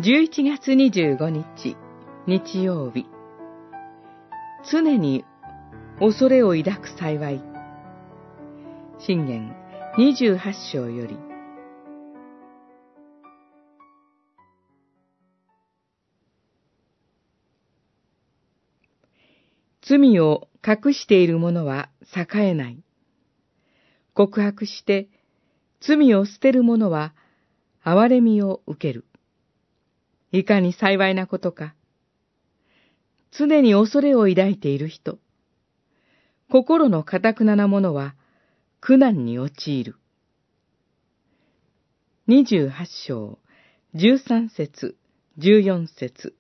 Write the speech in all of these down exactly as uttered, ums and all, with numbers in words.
じゅういちがつにじゅうごにち、日曜日。常に恐れを抱く幸い。箴言にじゅうはちしょうより。罪を隠している者は栄えない。告白して罪を捨てる者は憐れみを受ける。いかに幸いなことか。常に恐れを抱いている人。心の堅なな者は苦難に陥る。にじゅうはちしょう、じゅうさんせつ、じゅうよんせつ。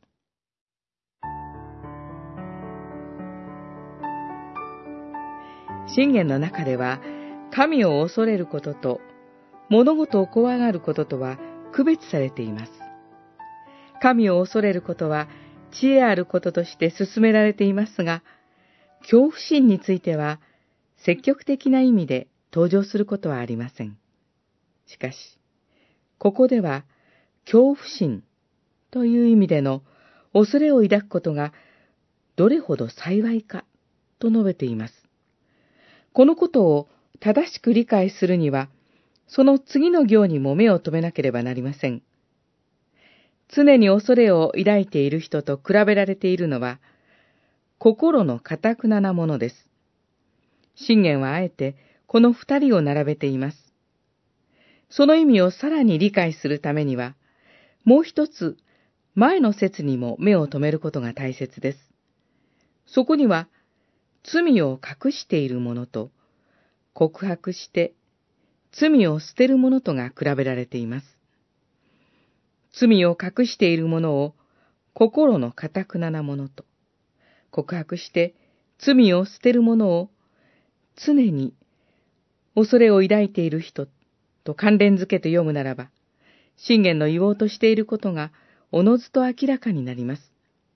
箴言の中では、神を恐れることと物事を怖がることとは区別されています。神を恐れることは知恵あることとして勧められていますが、恐怖心については積極的な意味で登場することはありません。しかし、ここでは恐怖心という意味での恐れを抱くことがどれほど幸いかと述べています。このことを正しく理解するには、その次の行にも目を留めなければなりません。常に恐れを抱いている人と比べられているのは、心の堅ななものです。箴言はあえてこの二人を並べています。その意味をさらに理解するためには、もう一つ前の節にも目を留めることが大切です。そこには、罪を隠している者と、告白して罪を捨てる者とが比べられています。罪を隠している者を心の堅なな者と、告白して罪を捨てる者を常に恐れを抱いている人と関連づけて読むならば、箴言の言おうとしていることがおのずと明らかになります。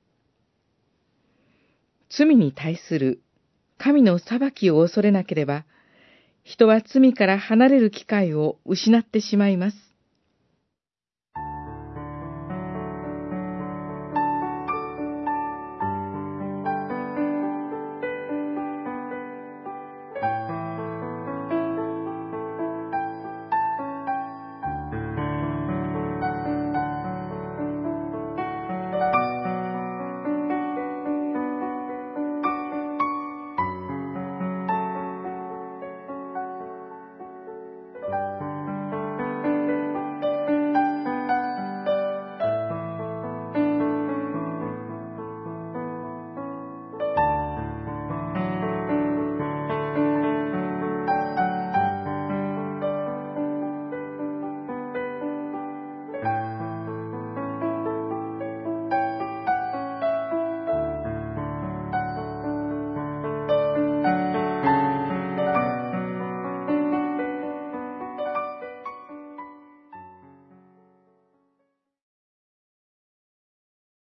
罪に対する神の裁きを恐れなければ、人は罪から離れる機会を失ってしまいます。